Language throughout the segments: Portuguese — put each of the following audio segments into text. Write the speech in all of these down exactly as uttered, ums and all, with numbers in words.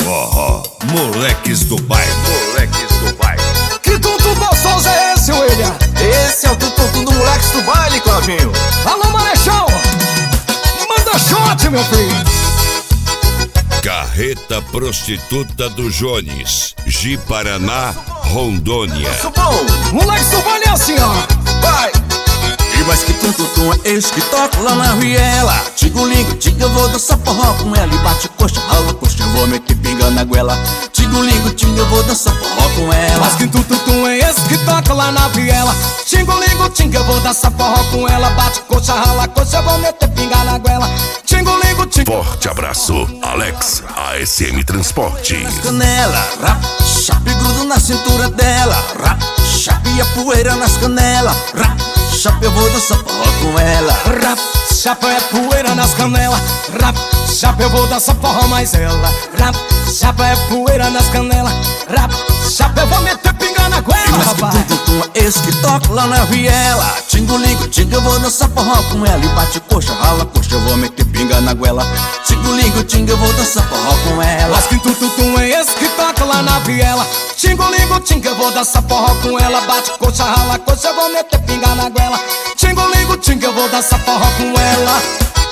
forró, moleques do bairro, moleques do bairro. Que tum-tum gostoso é esse, William? Esse é o tum-tum do moleques do baile, Claudinho. Alô, Marechal, manda shot, meu filho. Carreta Prostituta do Jones, Ji-Paraná, Rondônia. Isso bom. Moleques do baile é assim, ó. Vai! E mais que tum-tum é esse que toca lá na viela. Tigo-ligo, tiga, eu vou dançar forró com ela. E bate coxa, rala coxa, eu vou meter pinga na goela. Tigo-ligo, tiga, eu vou dançar forró com ela. Mas que tum-tum é esse que toca lá na viela. Tingo-ligo, tinga, eu vou dançar forró com ela. Bate coxa, rala coxa, eu vou meter pinga na goela. Tingo-ligo, tinga. Forte abraço, Alex, A S M Transportes. Canela, rap, chape, grudo na cintura dela. Rap, chape e a poeira nas canelas. Rap, chape, eu vou dançar forró com ela. Rap, chapa é poeira nas canelas. Rap, chapa, eu vou dançar forró mais ela. Rap, chapa é poeira nas canelas. Rap, chapa, eu vou meter pinga na goela, Mas rapaz. que tum-tum é esse que toca lá na viela. Tingo-ligo, tinga, eu vou dançar forró com ela. E bate coxa, rala coxa, eu vou meter pinga na goela. Tingo-ligo, tinga, eu vou dançar forró com ela. Mas que tum-tum é esse que toca lá na viela. Tingo-ligo, tinga, eu vou dançar forró com ela. Bate coxa, rala coxa, eu vou meter pinga na goela. Tingo-ligo, tinga, eu vou dançar forró com ela.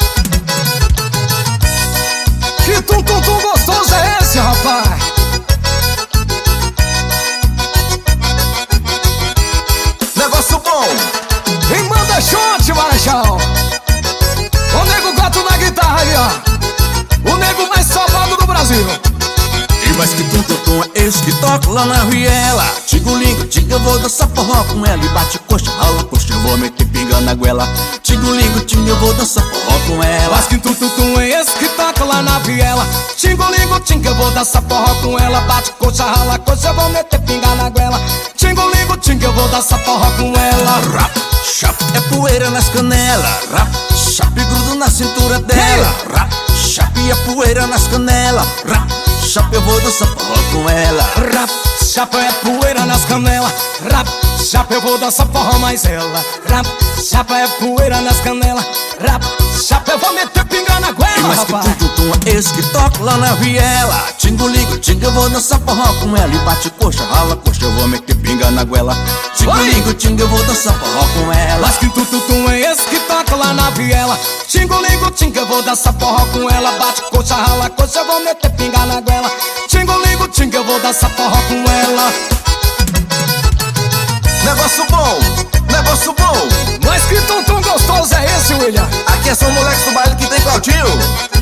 Que tum-tum gostoso é esse, rapaz? Negócio bom. E manda shot, Marechal. O nego gato na guitarra aí, ó. O nego mais salvado do Brasil. E mais que tum-tum é esse que toca lá na viela. Tigo-ligo, tiga, eu vou dançar forró com ela. E bate coxa, rala coxa, eu vou meter pinga na goela. Tigo-ligo, tinga, eu vou dançar forró com ela. Mas que tum-tum é esse que toca lá na viela. Tingo-ligo, tinga, eu vou dançar forró com ela. Bate coxa, rala coxa, eu vou meter pinga na goela. Tingo-ligo, tinga, eu vou dançar forró com ela. Rap, chape, é poeira nas canelas. Rap, chape, grudo na cintura dela. Rap, chape, é poeira nas canelas. Rap, chape, eu vou dançar forró com ela. Rap, chapa é poeira nas canelas. Rap, chapa, eu vou dançar forró mais ela. Rap, chapa é poeira nas canelas. Rap, chapa, eu vou meter pinga na E goela, mais que rapaz. tum-tum é esse que toca lá na viela. Tingo-ligo, tinga, eu vou dançar forró com ela. E bate coxa, rala coxa, eu vou meter pinga na goela. Tingo-ligo, tinga, eu vou dançar forró com ela. Mas que tum-tum é esse que toca lá na viela. Tingo-ligo, tinga, eu vou dançar forró com ela. Bate coxa, rala coxa, eu vou meter pinga na goela. Tingo-ligo, tinga, eu vou dançar forró com ela. Negócio bom, negócio bom. Mas que tum-tum gostoso é esse, William? Aqui é só o moleque do baile que tem Claudinho.